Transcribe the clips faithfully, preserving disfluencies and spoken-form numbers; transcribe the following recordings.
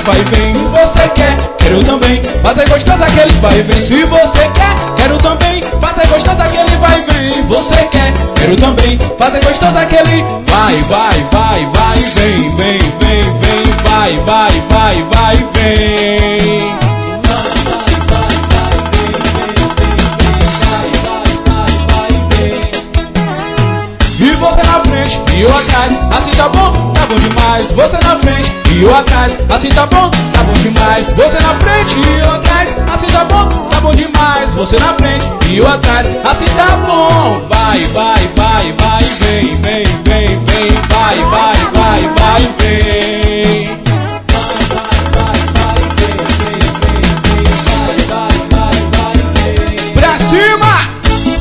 vai e vem. Você quer, quero também, fazer gostoso aquele vai e vem. Se você quer, quero também, fazer gostoso aquele vai e vem. Você quer, quero também, fazer gostoso aquele vai, vai, vai, vai, vem, vem, vem, vem, vai, vai, vai, vai, vem. E você na frente e eu atrás, assim tá bom, tá bom demais. Você na frente e eu atrás, assim tá bom, tá bom demais. Você na frente e eu atrás, assim tá bom, tá bom demais. Você na frente e eu atrás, assim tá bom. Vai, vai, vai, vai, vem, vem, vem, vem, vai, vai, vai, vai, vem. Pra cima!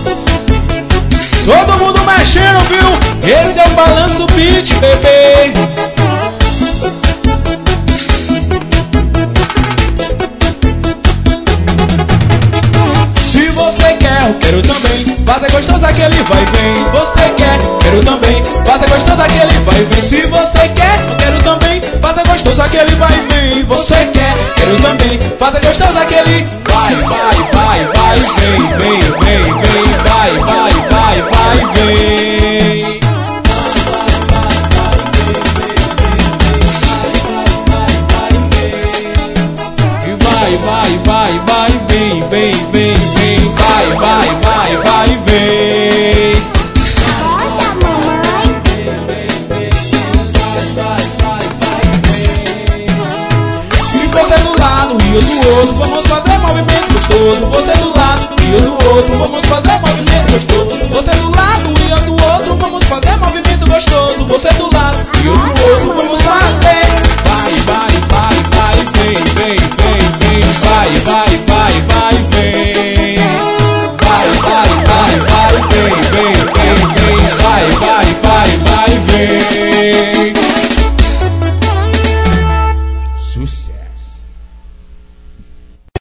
Todo mundo mexendo, viu? Esse é o Balanço Beat, bebê. Se você quer, eu quero também, fazer gostoso aquele vai e vem. Você quer, quero também, fazer gostoso aquele vai e vem. Se você quer, eu quero também, fazer gostoso aquele vai e vem. Você quer, quero também, fazer gostoso aquele vai, vai, vai, vai, vem, vem, vem, vem, vai, vai, vai, vai, vem. E vai, vai, vai, vai, vem, vem, vem, vem, vai, vai, vai, vai, vem. Roda, mamãe. E você do lado e eu do outro, vamos fazer movimento gostoso. Você do lado e eu do outro, vamos fazer movimento gostoso. Você do lado e eu do outro, vamos fazer movimento gostoso. Você do lado e eu do outro,